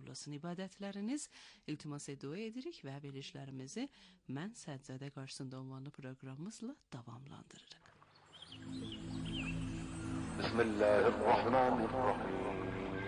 qəbul olsun ibadətləriniz. İltimas dua edirik və verilişlərimizi Mən Səccədə qarşısında ünvanlı proqramımızla davamlandırırıq. Bismillahirrahmanirrahim.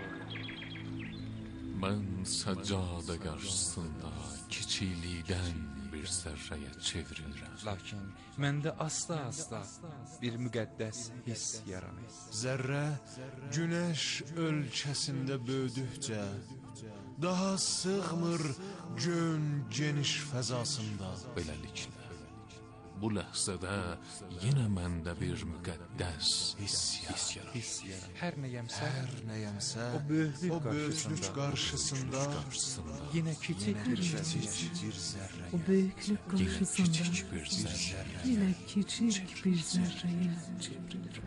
Mən səccada qarşısında kiçiklikdən bir zərrəyə çevrilirəm. Lakin məndə asta-asta bir müqəddəs hiss yaranır. Zərrə günəş ölçəsində böyüdükcə daha sığmır gön geniş fəzasında. Beləliklə, bu ləhzədə yenə məndə bir müqəddəs hiss yaranır. Hər nəyəmsə, o böyüklük qarşısında yenə kiçik bir zərrə. O böyüklük qarşısında yenə kiçik bir zərrəyə çevrilir.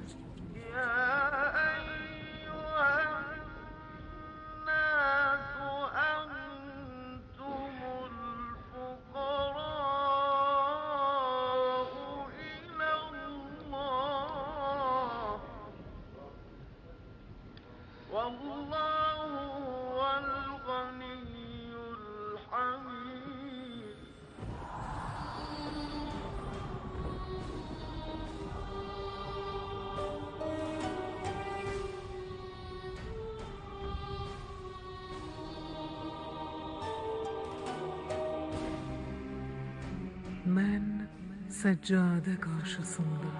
Mən səccadə qarşısında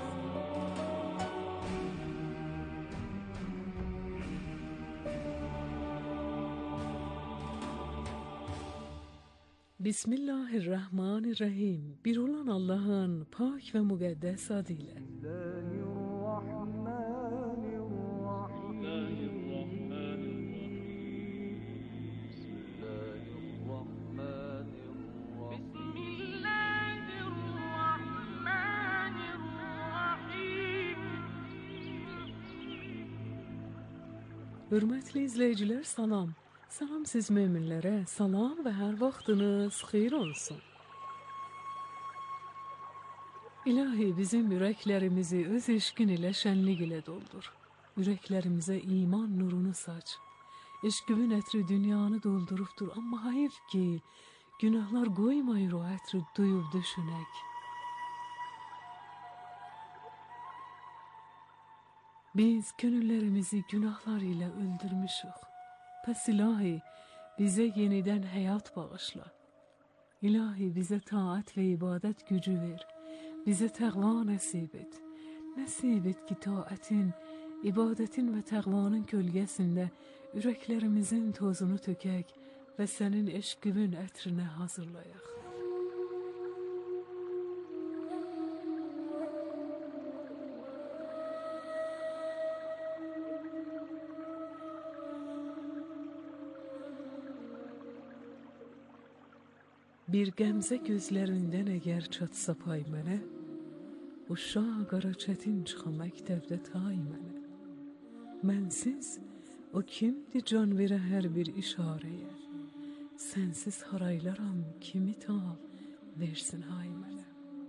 Bismillahirrahmanirrahim. Bir olan Allah'ın pak ve müqəddəs adıyla. Hörmətli izləyicilər, salam. Salam siz möminlərə, salam və hər vaxtınız xeyir olsun. İlahi, bizim ürəklərimizi öz eşqin ilə, şənlik ilə doldur. Ürəklərimizə iman nurunu saç. Eşqivin ətri dünyanı doldurubdur, amma hayif ki, günahlar qoymayır o ətri duyub düşünək. Biz könüllərimizi günahlar ilə öldürmüşük. Pəs ilahi, bizə yenidən həyat bağışla. İlahi, bizə taat və ibadət gücü ver. Bizə təqva nəsib et. Nəsib et ki, taətin, ibadətin və təqvanın kölgəsində ürəklərimizin tozunu tökək və sənin eşqivin ətrinə hazırlayaq. Bir qəmzə gözlərindən əgər çatsa pay mənə, uşaq qara çətin çıxa məktəbdə tay mənə. Mənsiz o kimdir can verə hər bir işarəyə, sənsiz haraylaram kimi ta versin hay mənə.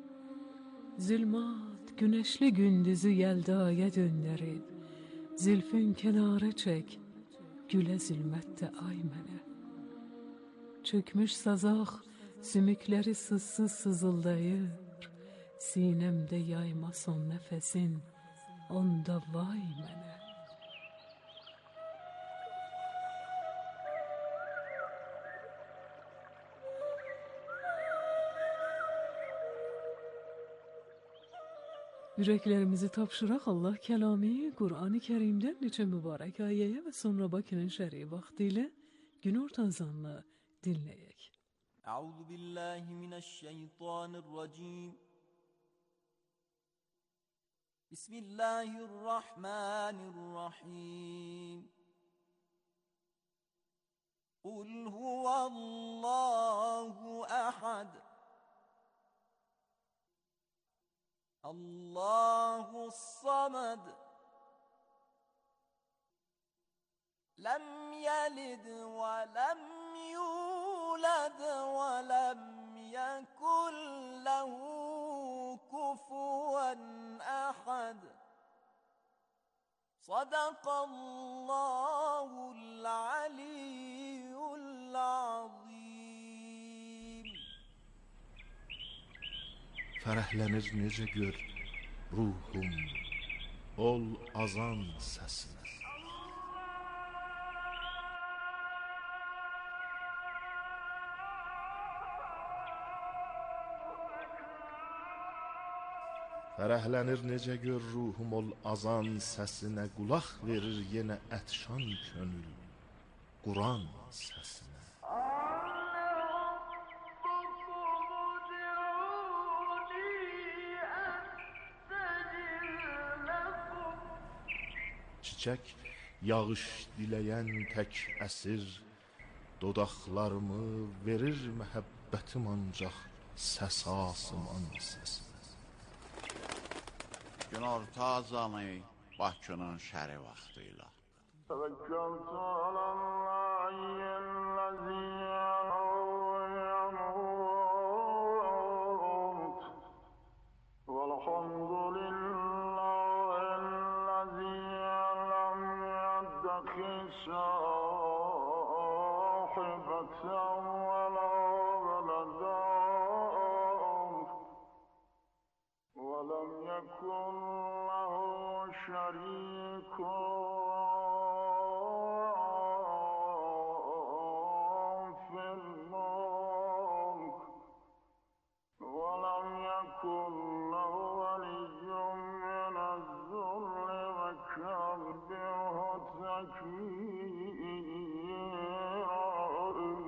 Zülmat günəşli gündüzü yəldaya döndərib, zülfün kənara çək, gülə zülmətdə ay mənə. Çökmüş sazaq sümükləri sızsız sızıldayır, sinəmdə yayma son nəfəsin, onda vay mənə. Ürəklərimizi tapşıraq Allah kəlami Qur'an-ı Kərimdən neçə mübarək ayəyə və sonra Bakının şəri vaxtı ilə günorta azanını dinləyək. أعوذ بالله من الشيطان الرجيم بسم الله الرحمن الرحيم قل هو الله أحد الله الصمد لم يلد ولم يولد ولم يكن له كفوا أحد صدق الله العلي fərəhlənir necə gör ruhum, ol azan səsinə. Fərəhlənir necə gör ruhum, ol azan səsinə. Qulaq verir yenə ətşan könül Quran səsinə. Çiçək yağış diləyən tək əsir dodaqlarımı verir məhəbbətim ancaq səs asıman səsinə. Günorta azanı Bakının şəri vaxtıyla. Təvəkkəltü aləllahiyyəl-ləzi yəmut vəlhamdülillahəl-ləzi ləm yəddəxi sahibətən və la vələdən və ləm yəkun شريك في الملك ولم يكن له ولي من الذل وكبره تكبيرا.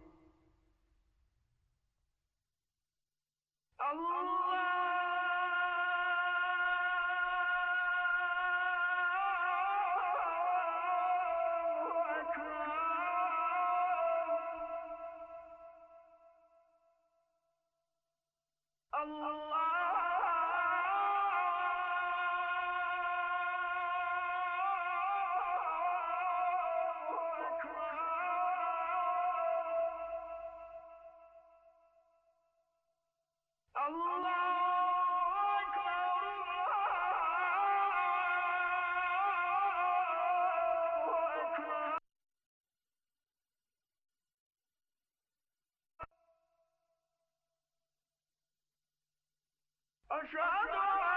أشهد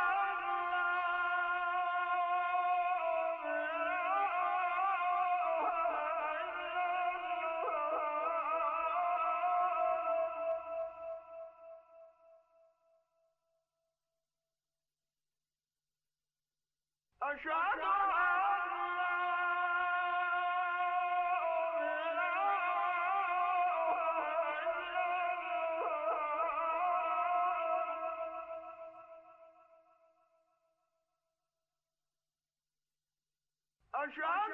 أشهد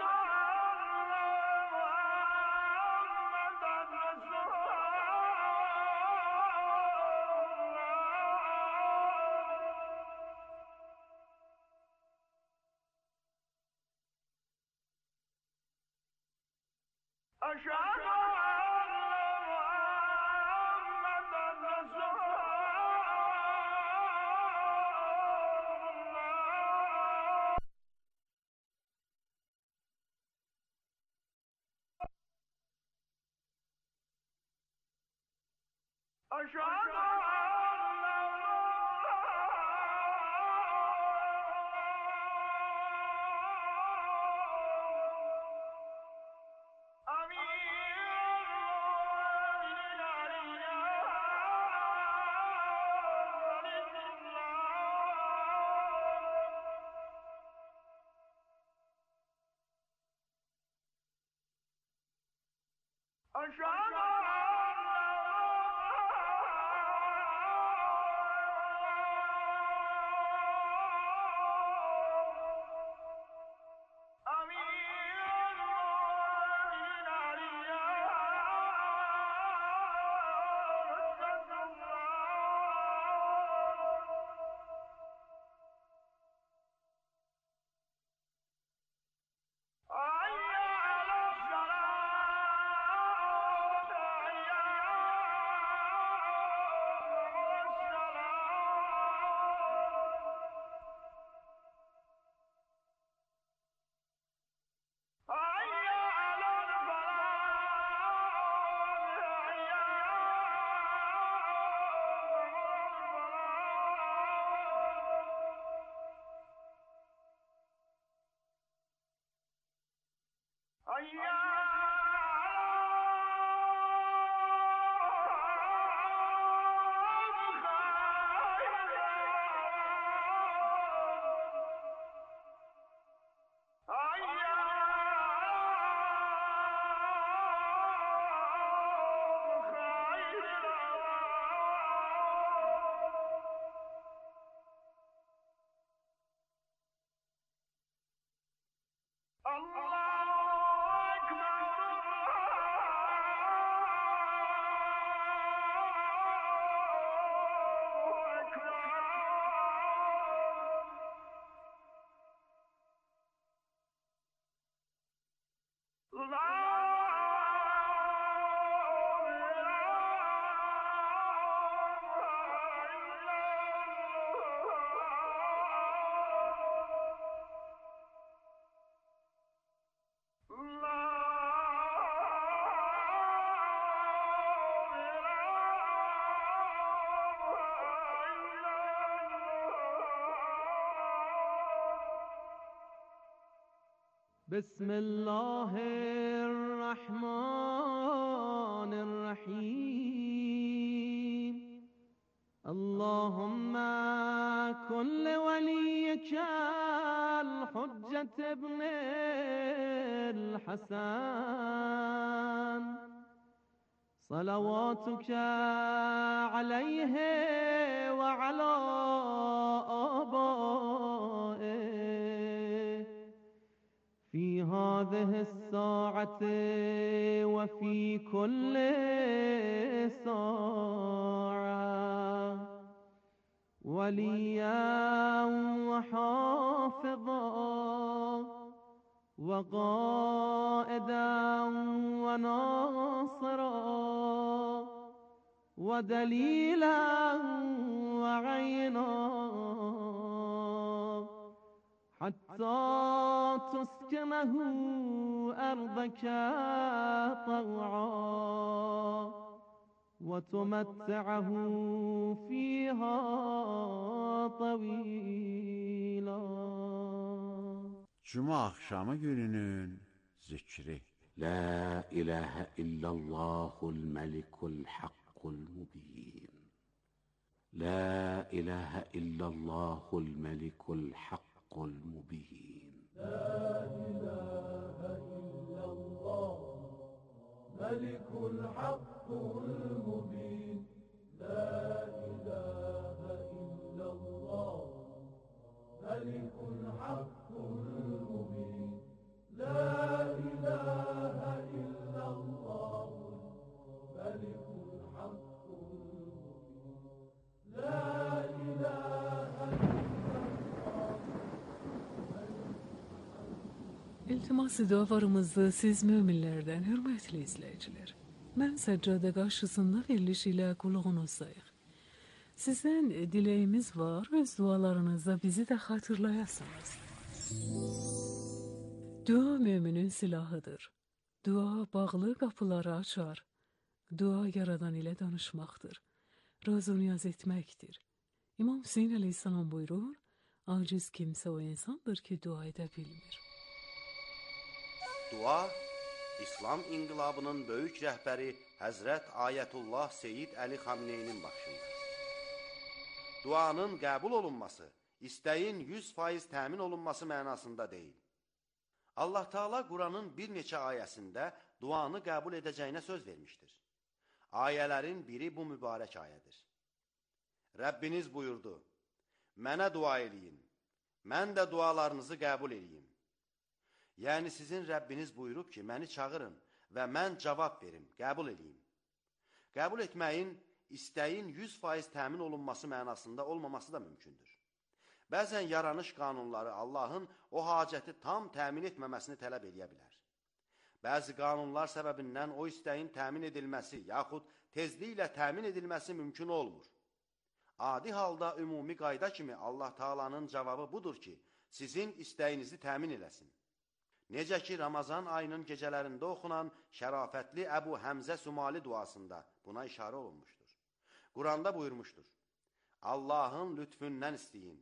بسم الله الرحمن الرحيم اللهم كن لوليك الحجة ابن الحسن صلواتك عليه وعلى آبائه في هذه الساعة وفي كل ساعة وليا وحافظا وقائدا وناصرا ودليلا وعينا حتى تسكنه أرضك طوعا وتمتعه فيها طويلا. Cuma akşamı gününün zikri. La ilahe illallahul melikul hakkul mubin. La ilahe illallahul melikul hakkul mubin. La ilahe illallah melikul hakkul mubin. La ilahe illallah melikul hakkul mubin. La ilahe illallah melikul hakkul mubin. La ilahe İltimas dualarımızı siz müminlerden hürmetli izleyiciler. Ben seccade karşısında veriliş ile kulağunuzdayıq. Sizden dileğimiz var, öz dualarınızla bizi de hatırlayasınız. Dua müminin silahıdır. Dua bağlı qapıları açar. Dua yaradan ile danışmaqdır. Razı niyaz etməkdir. İmam Hüseyin aleyhisselam buyurur, aciz kimse o insandır ki dua edə bilmir. Dua, İslam inqilabının böyük rəhbəri Həzrət Ayətullah Seyyid Əli Xamneynin başında. Duanın qəbul olunması, istəyin 100% təmin olunması mənasında deyil. Allah Teala Quranın bir neçə ayəsində duanı qəbul edəcəyinə söz vermişdir. Ayələrin biri bu mübarək ayədir. Rəbbiniz buyurdu, mənə dua eləyin, mən də dualarınızı qəbul eləyim. Yəni sizin Rəbbiniz buyurub ki, məni çağırın və mən cavab verim, qəbul eləyim. Qəbul etməyin, istəyin 100% təmin olunması mənasında olmaması da mümkündür. Bəzən yaranış qanunları Allahın o hacəti tam təmin etməməsini tələb edə bilər. Bəzi qanunlar səbəbindən o istəyin təmin edilməsi yaxud tezliklə təmin edilməsi mümkün olmur. Adi halda ümumi qayda kimi Allah Taala'nın cavabı budur ki, sizin istəyinizi təmin eləsin. Necə ki, Ramazan ayının gecələrində oxunan şərafətli Əbu Həmzə Sümali duasında buna işarə olunmuşdur. Quranda buyurmuşdur, Allahın lütfündən istəyin,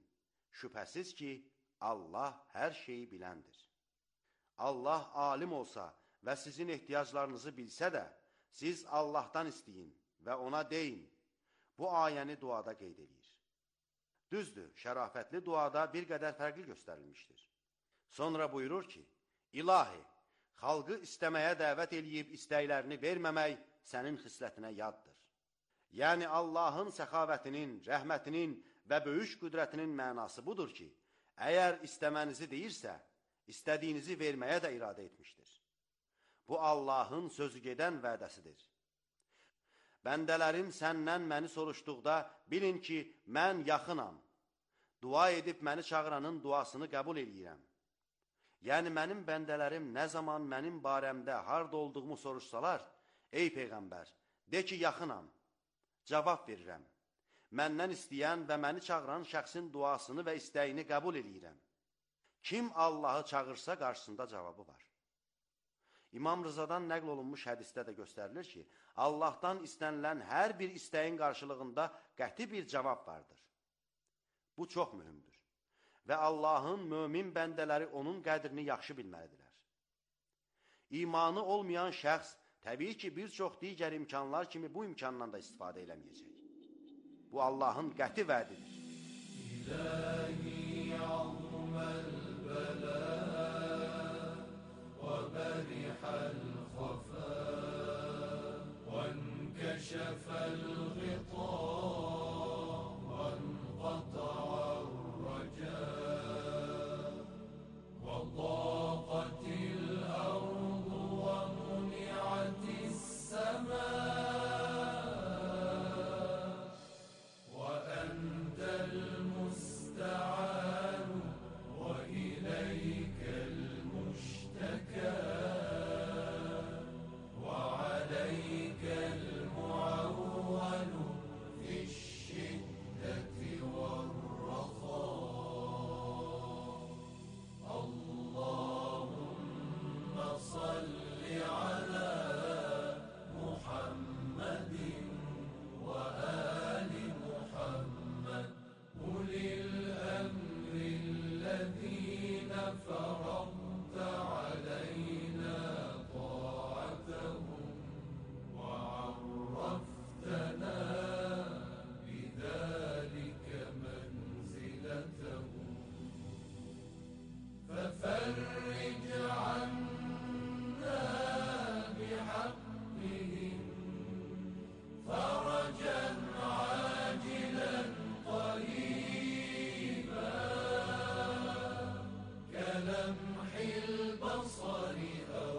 şübhəsiz ki, Allah hər şeyi biləndir. Allah alim olsa və sizin ehtiyaclarınızı bilsə də, siz Allahdan istəyin və ona deyin. Bu ayəni duada qeyd edir. Düzdür, şərafətli duada bir qədər fərqli göstərilmişdir. Sonra buyurur ki, İlahi, xalqı istəməyə dəvət eləyib istəklərini verməmək sənin xislətinə yaddır. Yəni Allahın səxavətinin, rəhmətinin və böyük qüdrətinin mənası budur ki, əgər istəmənizi deyirsə, istədiyinizi verməyə də iradə etmişdir. Bu Allahın sözü gedən vədəsidir. Bəndələrim səndən məni soruşduqda bilin ki, mən yaxınam. Dua edib məni çağıranın duasını qəbul eləyirəm. Yəni mənim bəndələrim nə zaman mənim barəmdə harda olduğumu soruşsalar, ey Peyğəmbər, de ki, yaxınam. Cavab verirəm. Məndən istəyən və məni çağıran şəxsin duasını və istəyini qəbul eləyirəm. Kim Allahı çağırsa qarşısında cavabı var. İmam Rızadan nəql olunmuş hədisdə də göstərilir ki, Allahdan istənilən hər bir istəyin qarşılığında qəti bir cavab vardır. Bu çox mühümdür və Allahın mömin bəndələri onun qədrini yaxşı bilməlidirlər. İmanı olmayan şəxs təbii ki, bir çox digər imkanlar kimi bu imkandan da istifadə eləməyəcək. Bu Allahın qəti vədidir. İlahi azməl bələ وبرح الخفاء وانكشف الغطاء وانقطع الرجاء وضاقت الأرض ومنعت السماء وأنت المستعان وإليك وعليك المعول في الشدة والرخاء اللهم صل على محمد وآل محمد أولي الأمر الذين فرضت علينا طاعتهم وعرفتنا بذلك منزلتهم ففرج عنا بحقهم فرجا عاجلا قريبا كلمح البصر أو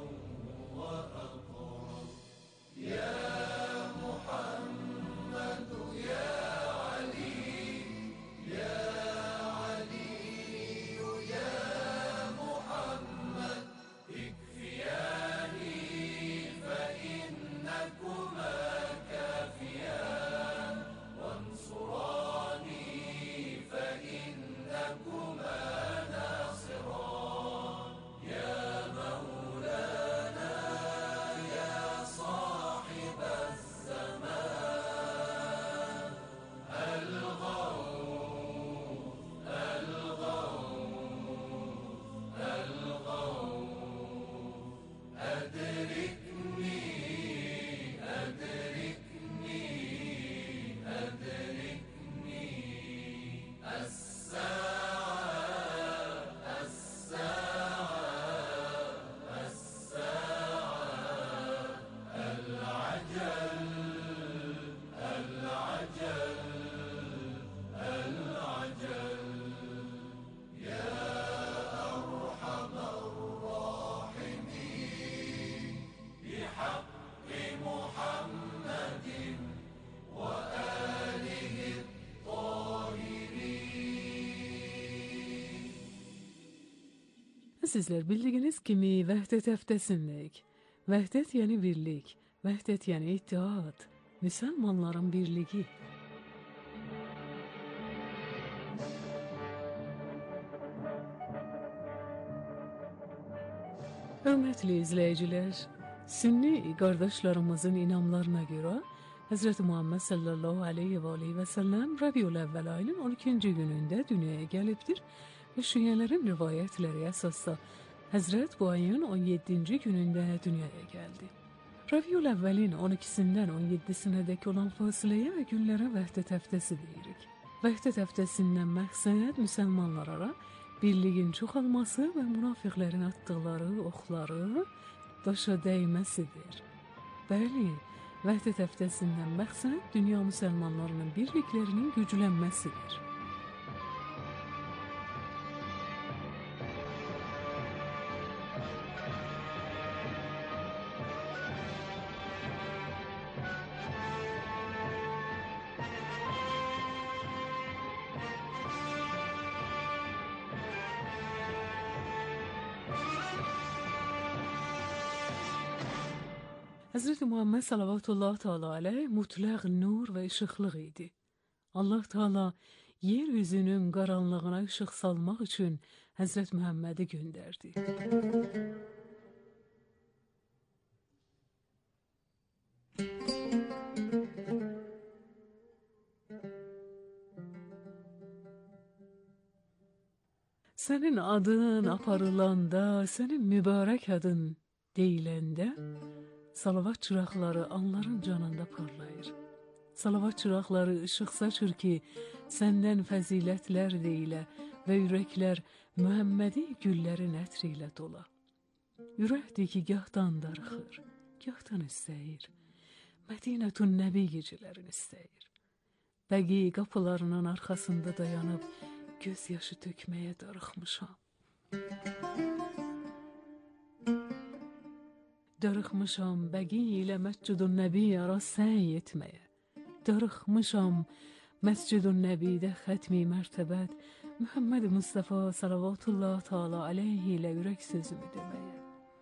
وأقرب يا محمد يا علي يا علي يا محمد اكفياني فإنكما كافيان وانصراني فإنكما ناصران يا مولانا يا صاحب الزمان الغوث الغوث الغوث أدركني أدركني أدركني الساعة الساعة الساعة العجل العجل العجل يا أرحم الراحمين بحق محمد وآله الطاهرين. Sizler bildiğiniz kimi vəhdət həftəsindəyik. Vəhdət yəni birlik, vəhdət yəni ittihat, müsəlmanların birliyi. Hörmətli izləyicilər, Sünni qardaşlarımızın inamlarına görə Hz. Muhammed sallallahu aleyhi və aleyhi və səlləm Rəbiul Əvvəl ayının 12-ci günündə dünyaya gəlibdir və şiələrin rivayətləri əsasda Həzrət bu ayın 17-ci günündə dünyaya gəldi. Rabiul əvvəlin 12-sindən 17-sinədək olan fasiləyə və günlərə vəhdət həftəsi deyirik. Vəhdət həftəsindən məqsəd müsəlmanlara birliyin çoxalması və münafiqlərin atdıqları oxları daşa dəyməsidir. Bəli, vəhdət həftəsindən məqsəd dünya müsəlmanlarının birliklərinin güclənməsidir. Hazreti Muhammed salavatullah teala aleyh mutlaq nur və işıqlıq idi. Allah Teala yeryüzünün qaranlığına işıq salmaq üçün Hazret Muhammed'i gönderdi. Senin adın aparılanda, senin mübarek adın deyiləndə, salavat çıraqları anların canında parlayır. Salavat çıraqları ışıq saçır ki, səndən fəzilətlər deyilə və ürəklər Muhammedi güllərin ətri ilə dola. Ürəkdir ki, gahdan darıxır, gahdan istəyir. Mədinətun Nəbi gecələrini istəyir. Bəqi qapılarının arxasında dayanıb, göz yaşı tökməyə darıxmışam. Darıxmışam bəqi ilə Məscidun Nəbi ara səy etməyə. Darıxmışam Məscidun Nəbidə xətmi mərtəbət Muhammed Mustafa salavatullah teala aleyhi ilə ürək sözümü deməyə.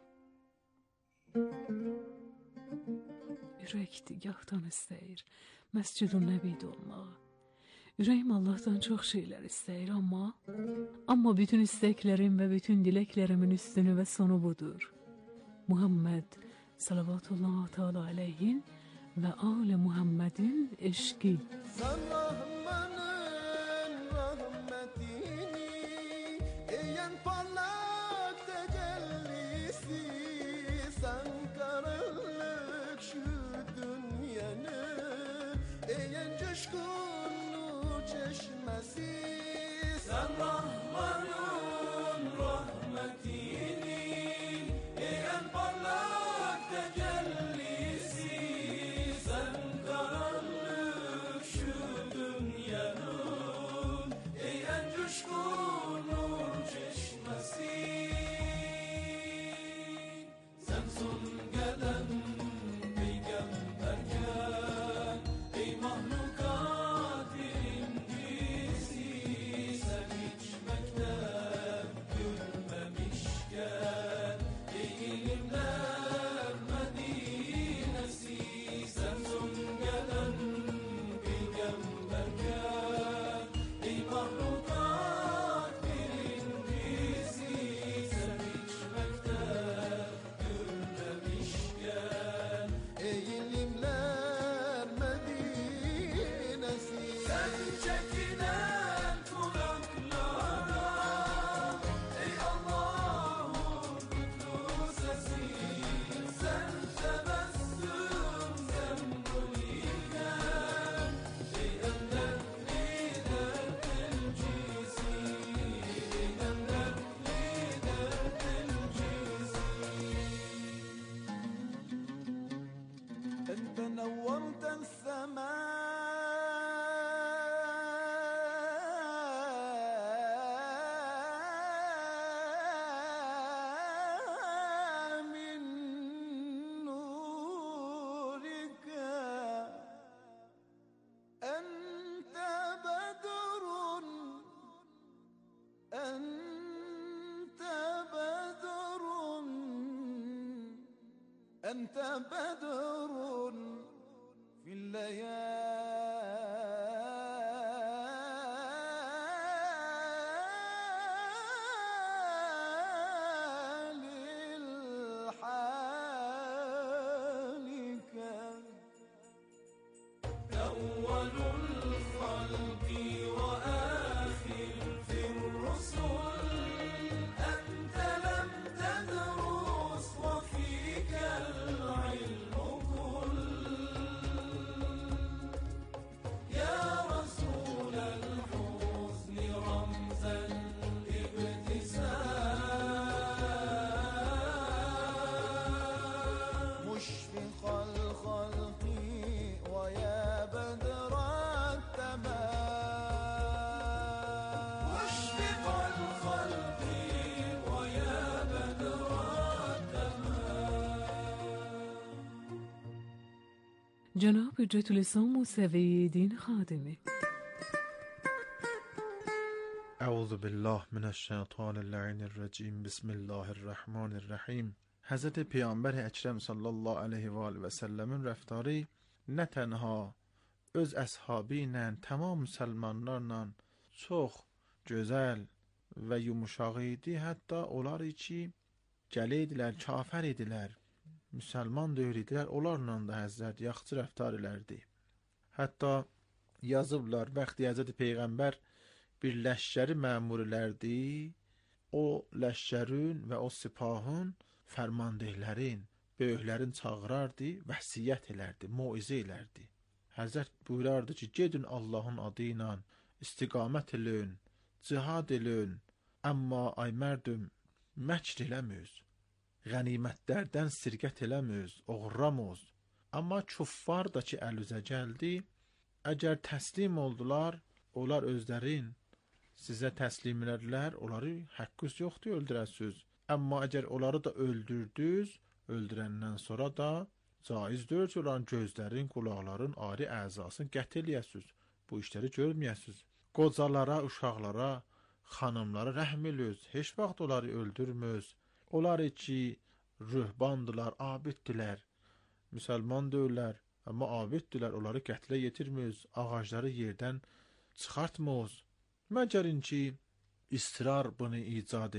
Ürəkdir, gahdan istəyir Məscidun Nəbidə olmağı. Ürəyim Allah'tan çox şeylər istəyir, amma bütün istəklərim və bütün diləklərimin üstünü və sonu budur. Muhammed salavatullah teala aleyhin və ali Muhammedin eşqi. Sen Rahman'ın rahmetini, eyen parlak tecellisi, sen karanlık şu dünyanın, eyen coşkun nur çeşmesi. Sen Rahman'ın rahmetini, eyen parlak tecellisi, sen karanlık şu dünyanın, eyen coşkun nur çeşmesi. Sen son gelen peygamberken, ey mahlukat birincisi, sen hiç mektep görmemişken, ey ilimler Medinesi, sen son gelen peygamberken, ey mahlukat birincisi, sen hiç mektep görmemişken, ey ilimler Medinesi, sen çekilen kulaklara, ey Allah'ın kutlu sesi, sen tebessüm sembolüken, ey ender lider elçisi, ey ender lider elçisi. أنت نورت السماء من نورك أنت بدر أنت بدر أنت بدر في الليالي الحالكة أول الخلق وآخر في الرسل أنت لم جناب جتلسان موسوی دین خادمی. اعوذ بالله من الشیطان اللعین الرجیم. بسم الله الرحمن الرحیم. حضرت پیامبر اکرم صلی الله علیه و آله و سلم'in rəftarı nə tənha öz əshabi ilə, tamam müsəlmanlarla çox gözəl və yumuşaq idi. Hətta onlar ki, gəliydilər, kafir idilər, müsəlman deyil idilər, onlarla da Həzrət yaxşı rəftar elərdi. Hətta yazıblar, vaxtı Həzrət Peyğəmbər bir ləşkəri məmur elərdi, o ləşkərin və o sipahın fərmandehlərin, böyüklərin çağırardı, vəsiyyət elərdi, moizə elərdi. Həzrət buyurardı ki, gedin Allahın adı ilə istiqamət elün, cihad elün, amma ay mərdüm, məkr eləmüz, qənimətlərdən sirqət eləmüz, oğurlamuz. Amma küffar da ki, əlüzə gəldi, əgər təslim oldular, onlar özlərin sizə təslim edərlər, onları haqqınız yoxdur, öldürəsiz. Amma əgər onları da öldürdünüz, öldürəndən sonra da caizdir ki, onların gözlərin, qulaqların, ayrı əzasını qət eləyəsiz. Bu işləri görməyəsiz. Qocalara, uşaqlara, xanımlara rəhm eləyiz. Heç vaxt onları öldürmüz. Onları ki, rühbandılar, abiddirlər, müsəlman deyirlər, amma abiddirlər, onları qətlə yetirmiz. Ağacları yerdən çıxartmız. Məgərin ki, israr bunu icab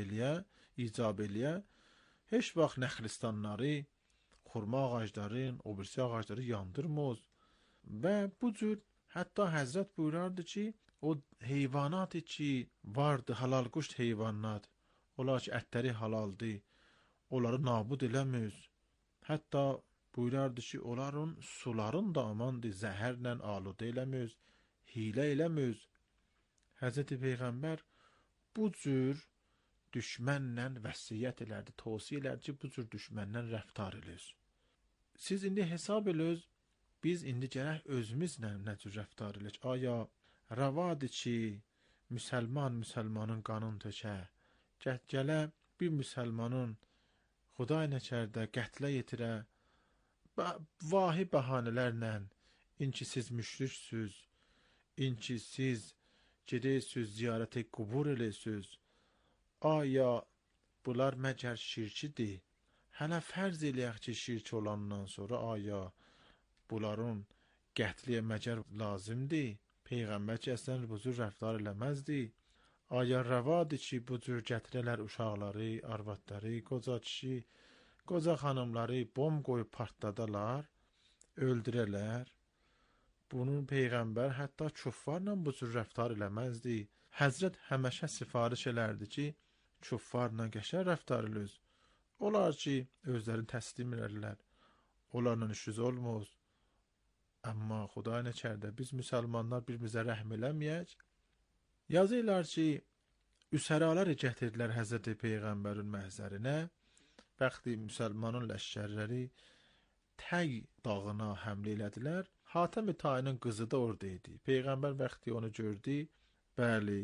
eləyə, heç vaxt nəxlistanları, xurma ağacların, o birisi ağacları yandırmız. Və bu cür hətta Həzrət buyurardı ki, o heyvanatı ki vardı, halal quşt heyvanat, onlar ki ətləri halaldır, onları nabud eləmiz. Hətta buyurardı ki, onların suların da amandır, zəhərlə aludə eləmiz, hilə eləmiz. Həzrəti Peyğəmbər bu cür düşmənlə vəsiyyət elərdi, tövsiyə elərdi ki, bu cür düşmənlə rəftar eləyiz. Siz indi hesab eləyiz, biz indi gərək özümüzlə nə cür rəftar eləyək. Aya rəvadır ki, müsəlmanın qanın tökə, gələ bir müsəlmanın Xuday nəkərdə qətlə yetirə, vahi bəhanələrlə, inki siz müşriksüz, inki siz gedəysüz, ziyarət-i qubur eləyəsiz. Aya bunlar məgər şirkidir? Hələ fərz eləyək ki, şirk olandan sonra aya bunların qətliyə məgər lazımdır? Peyğəmbər ki, əslən bu cür rəftar eləməzdi. Aya rəvadır ki, bu cür gətirələr uşaqları, arvadları, qoca kişi, qoca xanımları bomb qoyub partladarlar, öldürələr. Bunun Peyğəmbər hətta küffarla bu cür rəftar eləməzdi. Həzrət həməşə sifariş elərdi ki, küffarla qəşəng rəftar eləyiz. Onlar ki, özlərini təslim edərlər. Onlarla işiniz olmaz. Amma Xuday nəkərdə biz müsəlmanlar bir-birimizə rəhm eləməyək. Yazırlar ki, üsəraları gətirdilər Həzrəti Peyğəmbərin məhzərinə. Bəxti müsəlmanın ləşkərləri Təy dağına həmlə elədilər. Hatəm-i Tayinin qızı da orada idi. Peyğəmbər bəxti onu gördü. Bəli,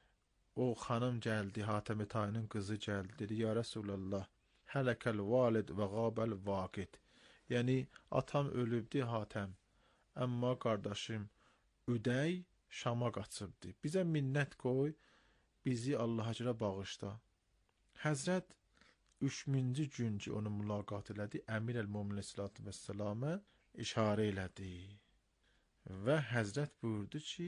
o xanım gəldi, Hatəm-i Tayinin qızı gəldi. Dedi, ya Rəsulallah, hələkəl valid və qabəl vaqid. Yəni, atam ölübdü Hatəm. Amma qardaşım, Üdəy Şama qaçıbdı. Bizə minnət qoy, bizi Allaha görə bağışla. Həzrət 3-cü gün ki, onu mülaqat elədi, Əmir əl-Mömin əleyhissalatu vəssalamə işarə elədi. Və Həzrət buyurdu ki,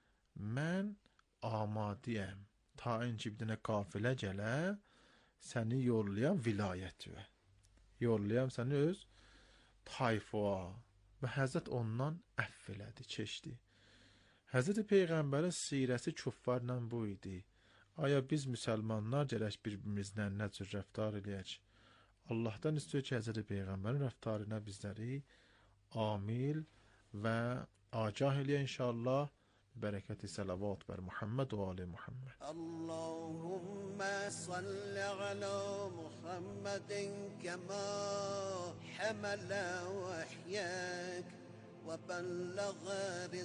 mən amadiyəm. Ta inki bir dənə qafilə gələ, səni yollayam vilayətə. Yollayam səni öz tayfaya. Və Həzrət ondan əff elədi, keçdi. Həzrəti Peyğəmbərin sirəsi küffarla bu idi. Aya biz müsəlmanlar gərək bir-birimizlə nə cür rəftar eləyək? Allahdan istəyir ki, Həzrəti Peyğəmbərin rəftarına bizləri amil və agah eləyə inşallah. Bərəkəti salavat bər Muhammed və ali Muhammed. Allahümmə salli alə Muhammedin kəmə həmələ vəhyək və bəlləğə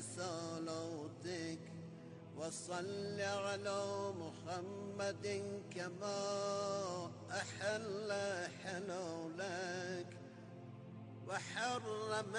risalatik və salli alə Muhammedin kəmə əhəllə hələlək وحرم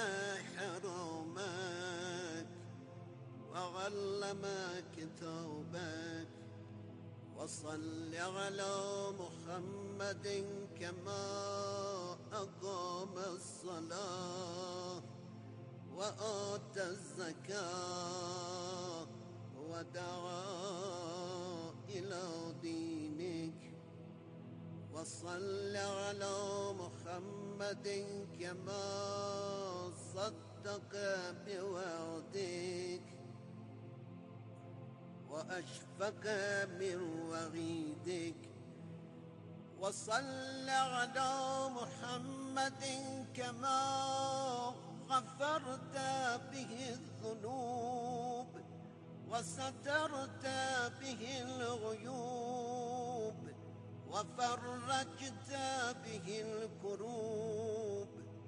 حرامك وغلم كتابك وصل على محمد كما أقام الصلاة وآتى الزكاة ودعا إلى دينك وصل على محمد كما صدق بوعدك وأشفق من وعيدك وصل على محمد كما غفرت به الذنوب وسترت به الغيوب وفرجت به الكروب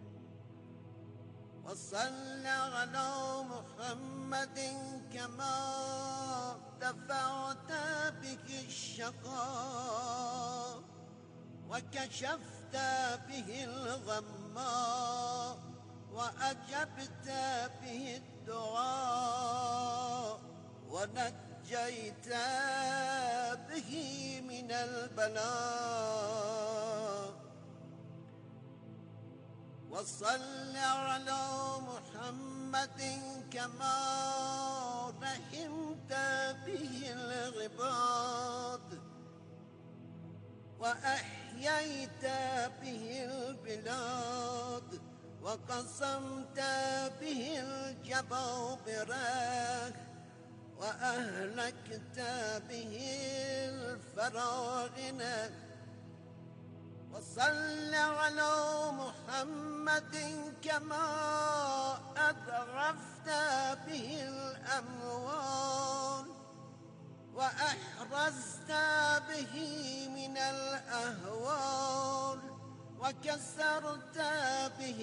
وصل على محمد كما دفعت به الشقاء وكشفت به الغماء وأجبت به الدعاء ونجيت به من البلاء وصل على محمد كما رحمت به العباد وأحييت به البلاد وقسمت به الجبابرة وأهلكت به الفراعنة وصل على محمد كما أضعفت به الأموال وأحرزت به من الأهوال وكسرت به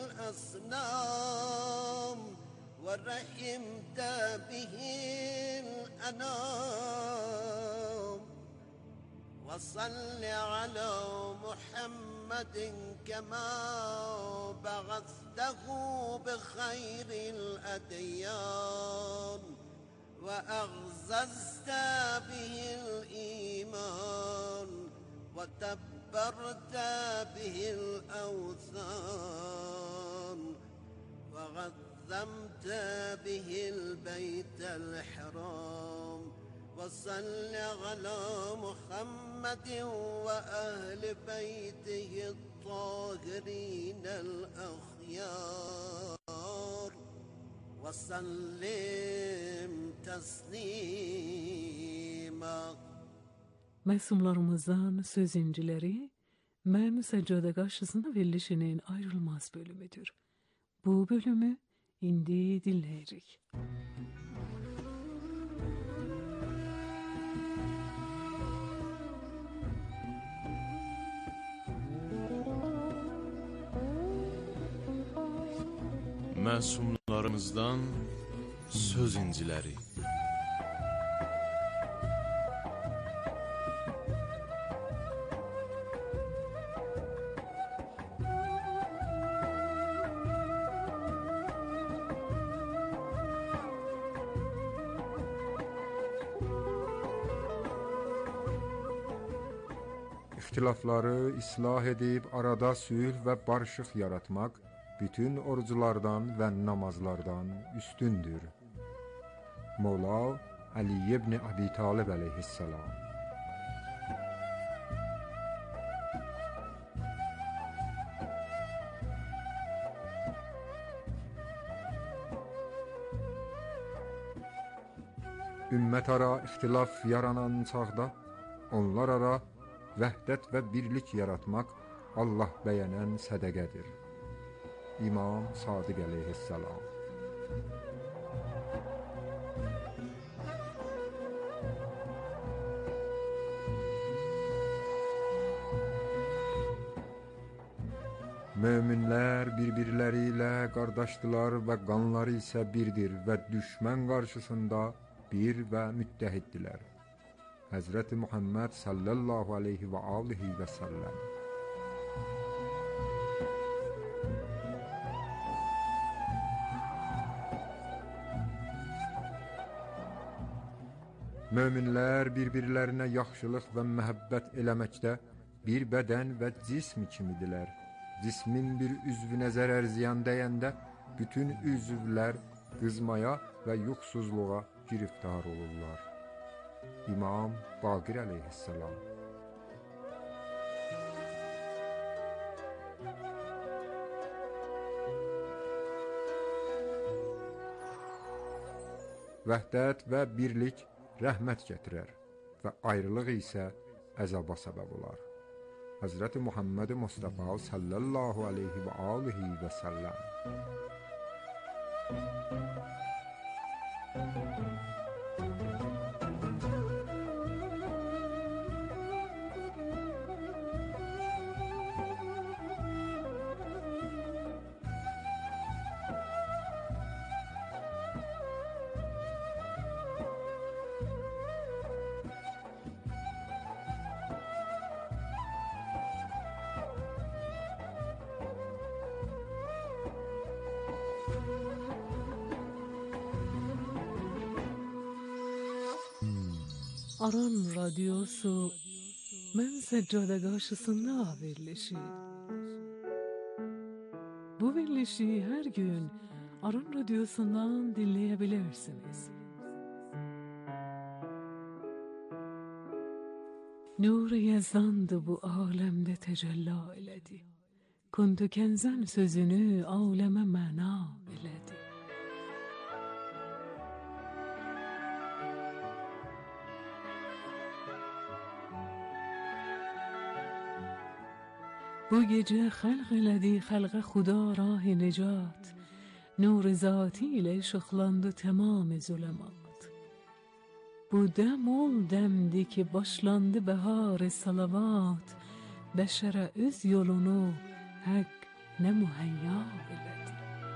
الأصنام ورحمت به الأنام وصل على محمد كما بعثته بخير الأديان وأعززت به الإيمان وتبرت به الأوثان وغذمت به البيت الحرام وصل على محمد وأهل بيته الطاهرين الأخيار وسلم تسليما. Məsumlarımızdan söz incileri, Mən Səccada qarşısına verilişinin ayrılmaz bölümüdür. Bu bölümü indi dinləyirik. Məsumlarımızdan söz inciləri. İxtilafları islah edib arada sülh və barışıq yaratmaq bütün oruculardan və namazlardan üstündür. Mola Ali ibn Abi Talib əleyhissalam. Ümmət ara ixtilaf yaranan çağda onlar ara vəhdət və birlik yaratmaq Allah bəyənən sədəqədir. İmam Sadiq əleyhissalam. Möminlər bir-birləri ilə qardaşdılar və qanları isə birdir və düşmən qarşısında bir və müttəhiddilər. Həzrəti Muhammed sallallahu aleyhi və alihi və səlləm. Möminlər bir-birlərinə yaxşılıq və məhəbbət eləməkdə bir bədən və cism kimidirlər. Cismin bir üzvünə zərər ziyan dəyəndə bütün üzvlər qızmaya və yuxusuzluğa giriftar olurlar. İmam Baqir əleyhissalam. Vəhdət və birlik rəhmət gətirər və ayrılıq isə əzaba səbəb olar. Hazreti Muhammed Mustafa sallallahu aleyhi və alihi və səlləm. Aran Radyosu Mən Seccade karşısında verilişi. Bu verilişi her gün Aran Radyosu'ndan dinleyebilirsiniz. Nur-i Yezdan'dı bu alemde tecella eledi. Kuntu kenzen sözünü aleme mana eledi. Bu gece xəlq elədi xəlqə xuda rah necat. Nur zati ile ışıqlandı tamam zulümat. Bu dem ol demdi ki başlandı behar salavat. Beşere öz yolunu hak ne muhayya eledi.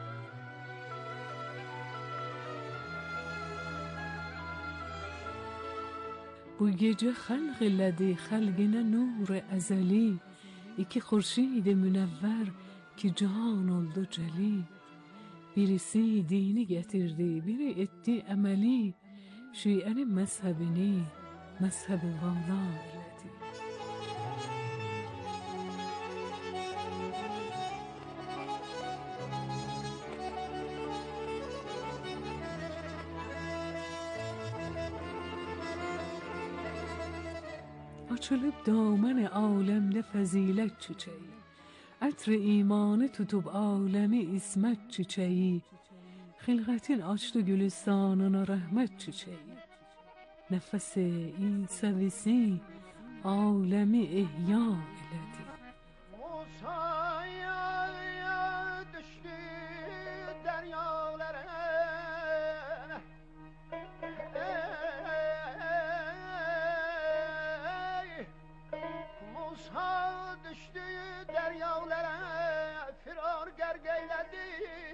Bu gece xəlq elədi xəlqinə nur ezeli. İki xurşid münevver ki cihan oldu celi. Birisi dini getirdi, biri etti emeli. Şii'nin mezhebini mezheb-i valla eledi. Açılıp damen alemde fazilet çiçeği. Etr imanı tutup alemi ismet çiçeği. Xilqetin açtı gülistanına rahmet çiçeği. Nefesi insevisi alemi ihya eledi. Musa'ya düştü deryalara. Musa düştü deryalara, firar gergeyledi.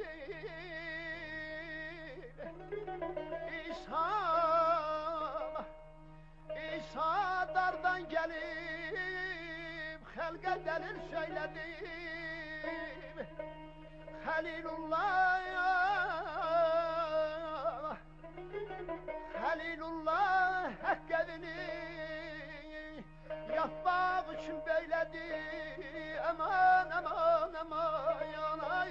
İsa dardan gelip halka delil söyledi. Halilullah hak evini yapmak için beyledi. Aman aman aman yanay.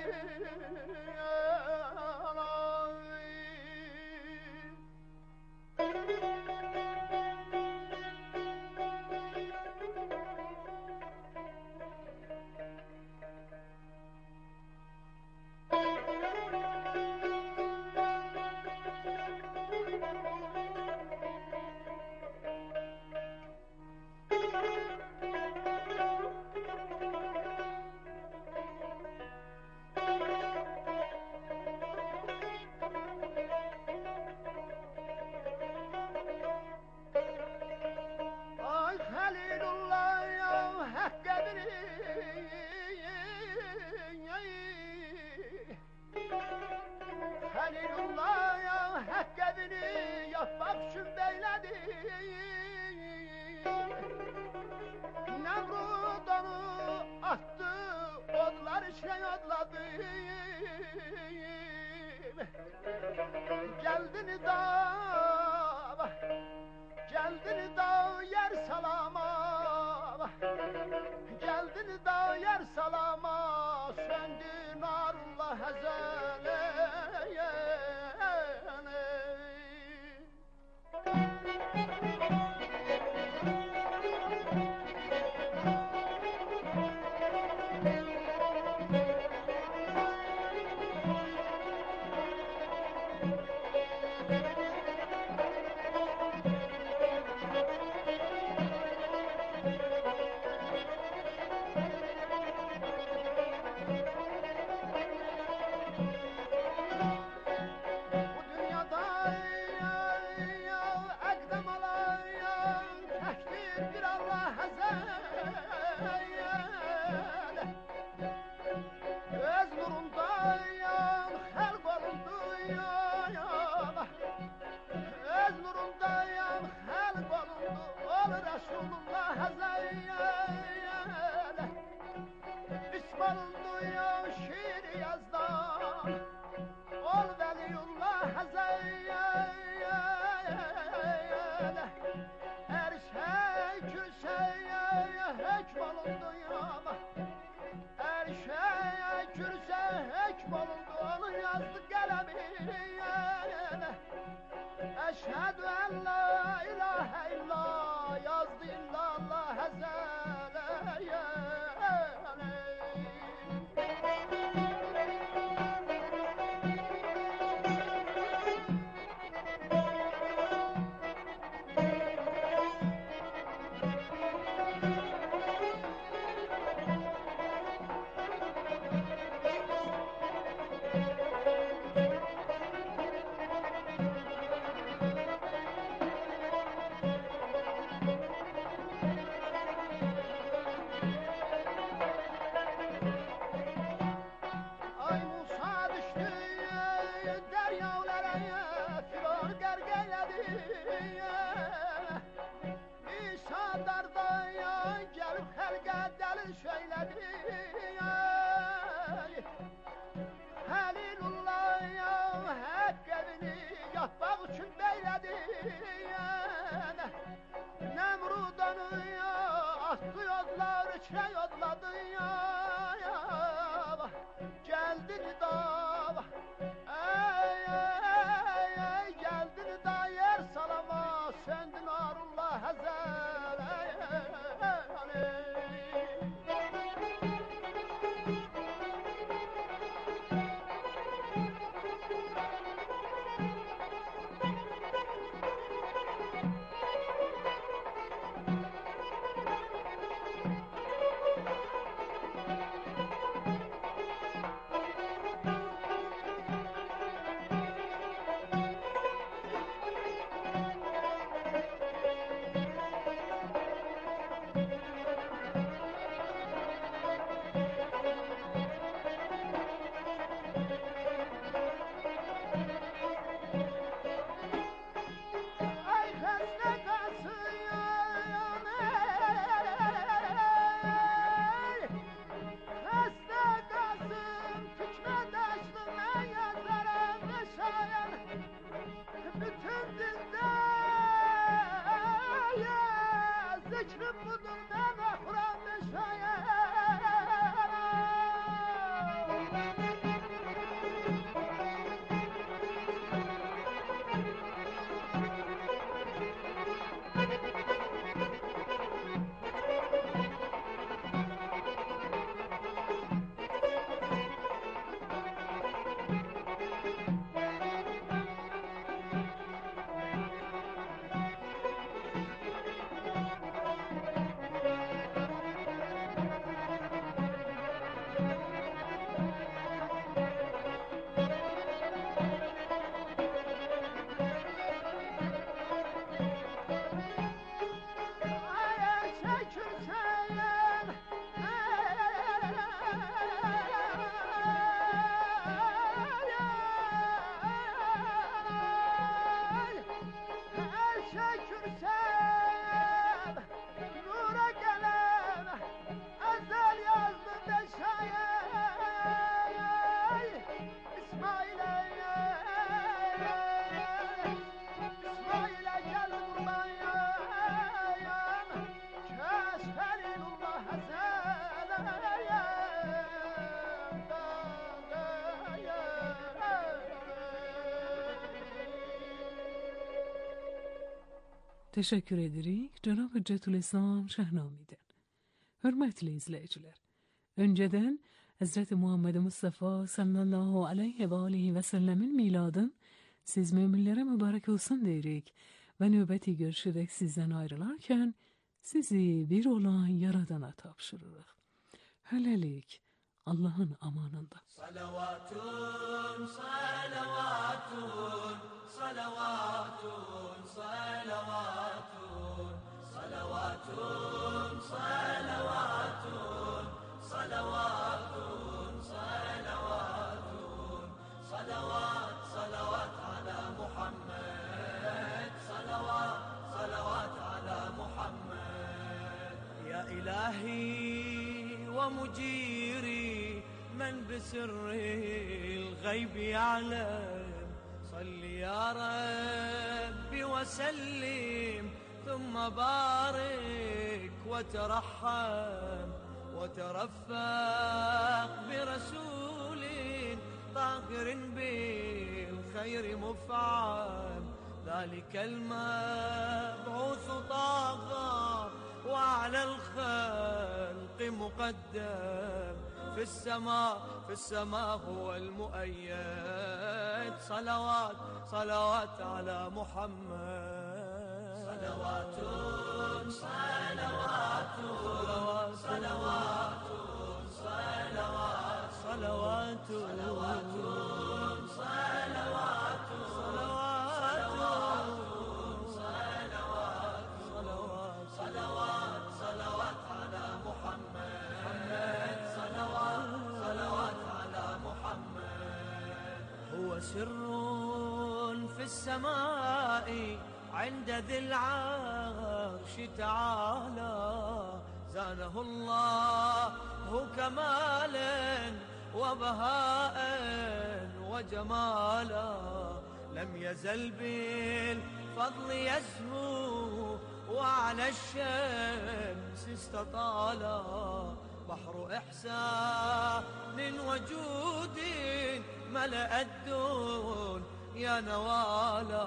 dayar salama söndü narullah hazane. Teşekkür edirik Cenab-ı Hüccetülislam Şahnami'den. Hürmetli izleyiciler, önceden Hz. Muhammed Mustafa sallallahu aleyhi ve aleyhi ve sellemin miladın siz müminlere mübarek olsun deyirik ve nöbeti görüşerek sizden ayrılarken sizi bir olan Yaradan'a tapşırırıq. Hələlik Allah'ın amanında. Salavatun, salavatun, salavatun, salavatun, salavatun, salavatun, salavatun, salavatun, salavat, salavat ala Muhammed, salavat, salavat ala Muhammed. Ya ilahi ve muciri من بسر الغيب يعلم صل يا ربي وسلم ثم بارك وترحم وترفق برسول طاهر بالخير مفعم ذلك المبعوث طاغى وعلى الخلق مقدم في السماء هو المؤيد صلوات صلوات على محمد صلوات صلوات صلوات صلوات صلوات صلوات صلوات صلوات صلوات على محمد صلوات على محمد هو سر في السماء عند ذي العرش تعالى زانه الله كمالا وبهاء وجمالا لم يزل بالفضل يزهو وعلى الشمس استطالا بحر إحسان وجود ملأ الدون يا نوالا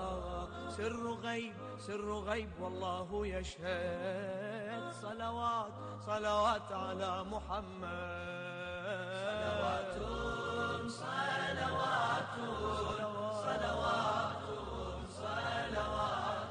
سر غيب والله يشهد صلوات صلوات على محمد صلوات صلوات صلوات صلوات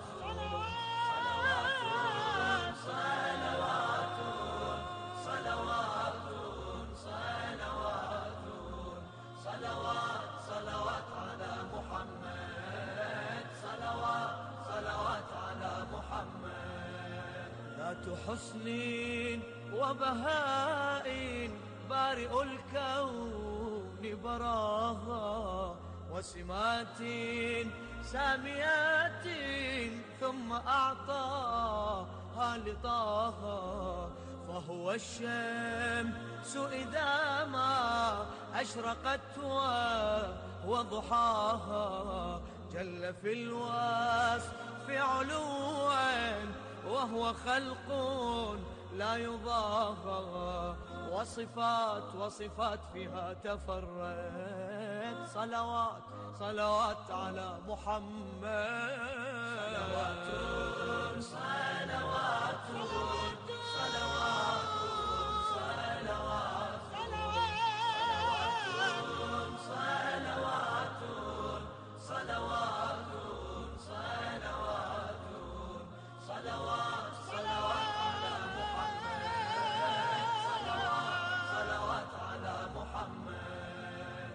صلوات صلوات على محمد صلوات صلوات على محمد ذات حسن وبهاء بارئ الكون براها وسمات ساميات ثم أعطاها لطاها فهو الشمس إذا ما أشرقت وضحاها جل في الوصف علوا وهو خلق لا يضاهى وصفات فيها تفرد صلوات صلوات على محمد صلوات صلوات صلوات صلوات صلوات صلوات صلوات صلوات صلوات على محمد صلوات على محمد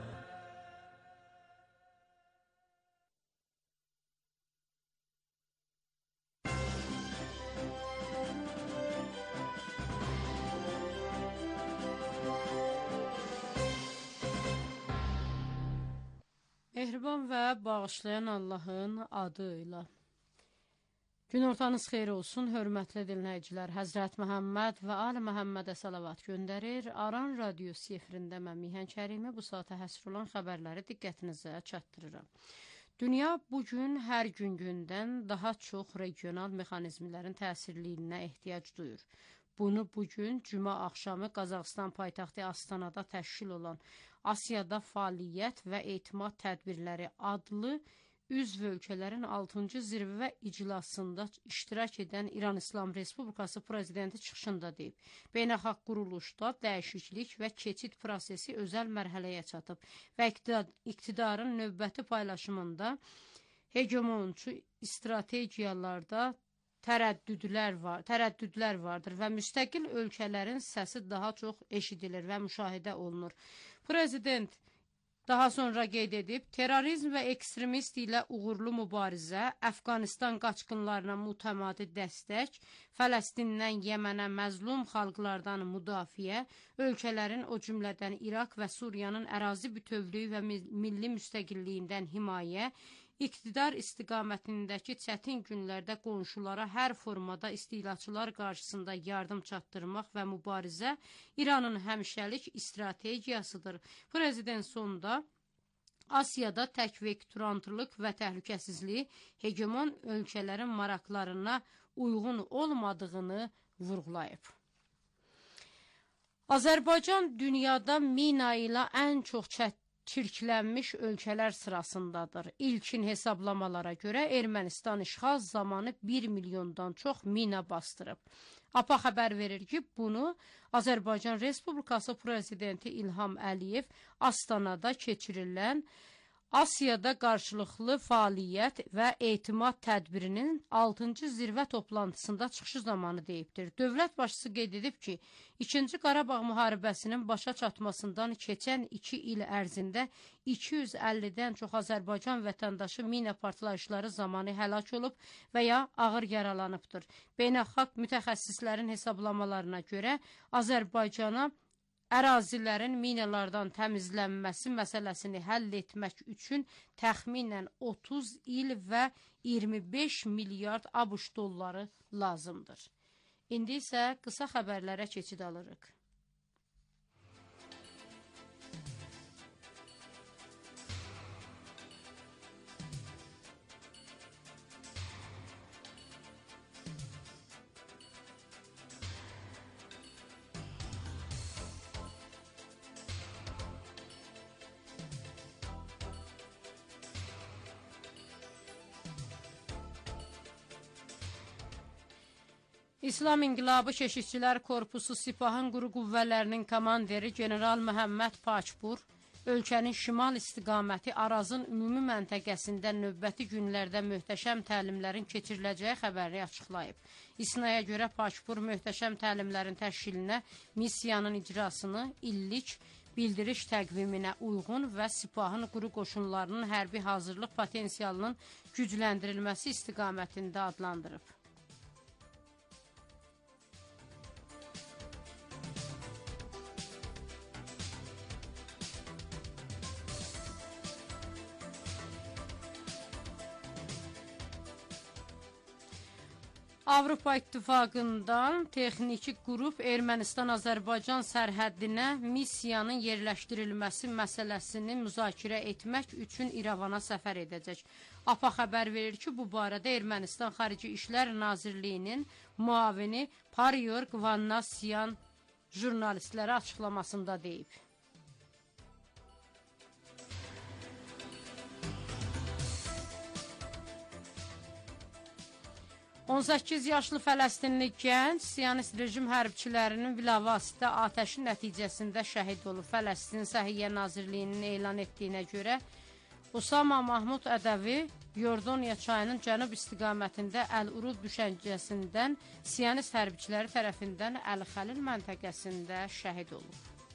Mehriban və bağışlayan Allahın adıyla. Günortanız xeyir olsun, hörmətli dinləyicilər. Həzrət Məhəmməd və Ali Məhəmmədə salavat göndərir. Aran radiosu efirində mən Mihan Kərimi bu saata həsr olan xəbərləri diqqətinizə çatdırıram. Dünya bugün hər gündən daha çox regional mexanizmlərin təsirliyinə ehtiyac duyur. Bunu bugün cümə axşamı Qazaxıstan paytaxtı Astanada təşkil olan Asiyada fəaliyyət və etimad tədbirləri adlı üzv ölkələrin 6-cı zirvə iclasında iştirak edən İran İslam Respublikası prezidenti çıxışında deyib. Beynəlxalq quruluşda dəyişiklik və keçid prosesi özəl mərhələyə çatıb və iqtidarın növbəti paylaşımında hegemonçu strategiyalarda tərəddüdlər vardır və müstəqil ölkələrin səsi daha çox eşidilir və müşahidə olunur. Prezident daha sonra qeyd edib, terrorizm və ekstremist ilə uğurlu mübarizə, Əfqanistan qaçqınlarına mütəmadi dəstək, Fələstindən Yəmənə məzlum xalqlardan müdafiə, ölkələrin o cümlədən İraq və Suriyanın ərazi bütövlüyü və milli müstəqilliyindən himayə, iqtidar istiqamətindəki çətin günlərdə qonşulara hər formada istilaçılar qarşısında yardım çatdırmaq və mübarizə İranın həmişəlik strategiyasıdır. Prezident sonunda Asiyada təkvekturantılıq və təhlükəsizliyi hegemon ölkələrin maraqlarına uyğun olmadığını vurğulayıb. Azərbaycan dünyada mina ilə ən çox çirklənmiş ölkələr sırasındadır. İlkin hesablamalara görə Ermənistan işğal zamanı 1 milyondan çox mina bastırıb. APA xəbər verir ki, bunu Azərbaycan Respublikası Prezidenti İlham Əliyev Astanada keçirilən Asiyada qarşılıqlı fəaliyyət və etimad tədbirinin 6-cı zirvə toplantısında çıxışı zamanı deyibdir. Dövlət başçısı qeyd edib ki, 2-ci Qarabağ müharibəsinin başa çatmasından keçən 2 il ərzində 250-dən çox Azərbaycan vətəndaşı mina partlayışları zamanı həlak olub və ya ağır yaralanıbdır. Beynəlxalq mütəxəssislərin hesablamalarına görə Azərbaycana ərazilərin minalardan təmizlənməsi məsələsini həll etmək üçün təxminən 30 il və 25 milyard ABŞ dolları lazımdır. İndi isə qısa xəbərlərə keçid alırıq. İslam İnqilabı Keşikçilər Korpusu Sipahın Quru Qüvvələrinin komandiri General Məhəmməd Paçbur, ölkənin şimal istiqaməti Arazın ümumi məntəqəsində növbəti günlərdə möhtəşəm təlimlərin keçiriləcəyi xəbərini açıqlayıb. İSNA-ya görə Paçbur möhtəşəm təlimlərin təşkilinə, missiyanın icrasını, illik bildiriş təqviminə uyğun və Sipahın quru qoşunlarının hərbi hazırlıq potensialının gücləndirilməsi istiqamətində adlandırıb. Avropa İttifaqından texniki qrup Ermənistan-Azərbaycan sərhəddinə missiyanın yerləşdirilməsi məsələsini müzakirə etmək üçün İrəvana səfər edəcək. APA xəbər verir ki, bu barədə Ermənistan Xarici İşlər Nazirliyinin müavini Pariyor Qvannasyan jurnalistlərə açıqlamasında deyib. 18 yaşlı Fələstinli gənc Siyonist rejim hərbçilərinin bilavasitə atəşi nəticəsində şəhid olub. Fələstin Səhiyyə Nazirliyinin elan etdiyinə görə Osama Mahmud Ədəvi Yordaniya çayının cənub istiqamətində Əl-Urud düşərgəsindən Siyonist hərbçiləri tərəfindən Əl-Xəlil məntəqəsində şəhid olub.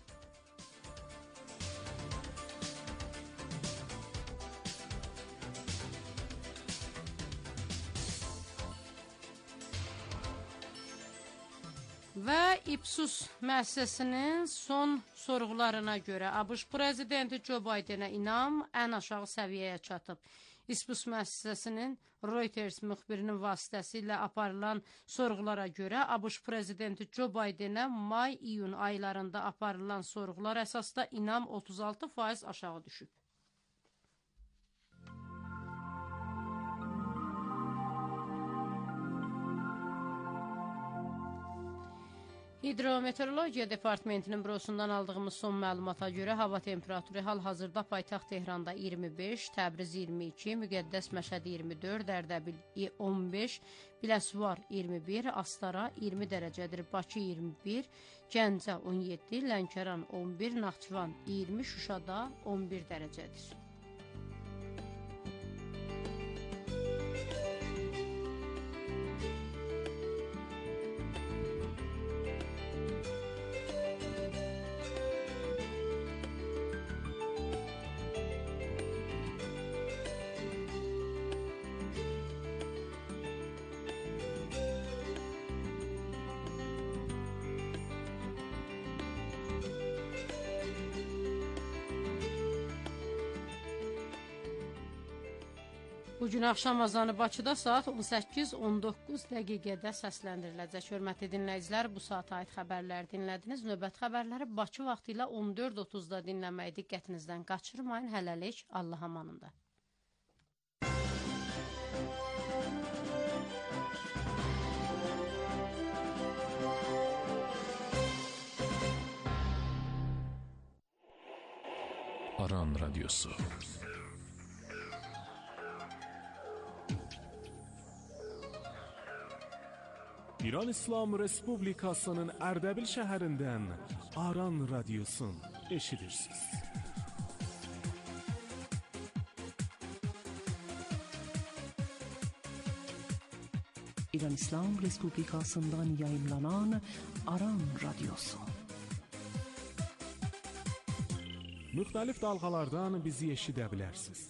Və İPSUS müəssisəsinin son sorğularına görə ABŞ prezidenti Joe Bidenə inam ən aşağı səviyyəyə çatıb. İPSUS müəssisəsinin Reuters müxbirinin vasitəsilə aparılan sorğulara görə ABŞ prezidenti Joe Bidenə may-iyun aylarında aparılan sorğular əsasda inam 36% aşağı düşüb. Hidrometeorologiya Departamentinin bürosundan aldığımız son məlumata görə hava temperaturu hal-hazırda paytaxt Tehranda 25, Təbriz 22, Müqəddəs Məşəd 24, Ərdəbil 15, Biləsuvar 21, Astara 20 dərəcədir, Bakı 21, Gəncə 17, Lənkəran 11, Naxçıvan 20, Şuşada 11 dərəcədir. Bugün axşam azanı Bakıda saat 18-19 dəqiqədə səsləndiriləcək. Hörmətli dinləyicilər, bu saata aid xəbərlər dinlədiniz. Növbət xəbərləri Bakı vaxtı ilə 14:30-da dinləməyi diqqətinizdən qaçırmayın. Hələlik, Allah amanında. Aran Radyosu. İran İslam Respublikasının Ərdəbil şəhərindən Aran Radyosun eşidirsiniz. İran İslam Respublikasından yayınlanan Aran Radyosu. Müxtəlif dalğalardan bizi eşidə bilərsiniz.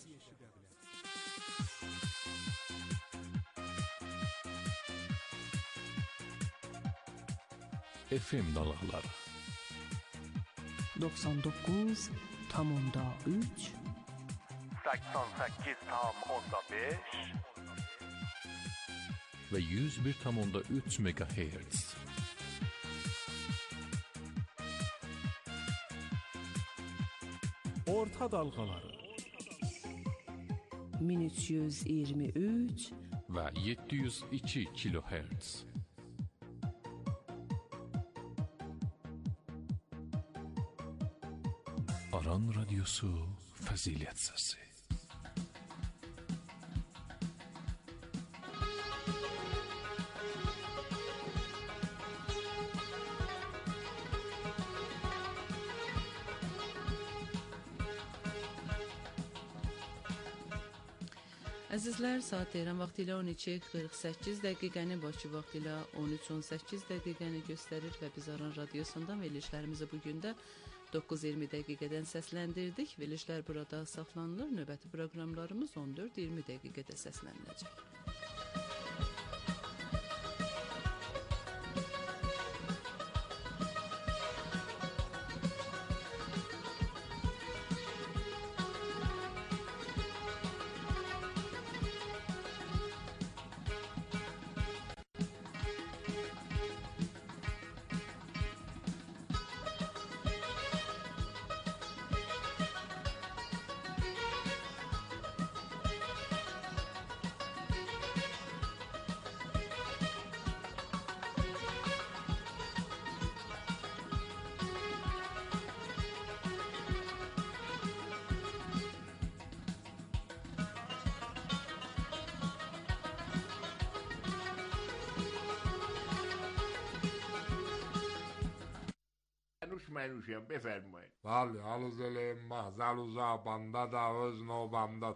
FM dalgaları 99,3 88,5 ve 101,3 MHz. Orta dalgaları 1323 ve 702 kHz. Aran Radyosu Fazilet Sesi. Əzizlər, saat Tehran vaxtı ilə 12:48 dəqiqəni, Bakı vaxtı ilə 13:18 dəqiqəni göstərir və biz Aran Radyosundan verilişlərimizi bugün də 9:20 dəqiqədən səsləndirdik. Verilişlər burada saxlanılır. Növbəti proqramlarımız 14:20 dəqiqədə səsləniləcək. منوشیم بفرمایید. بله، عرض محضر و زبنده در از نوبنده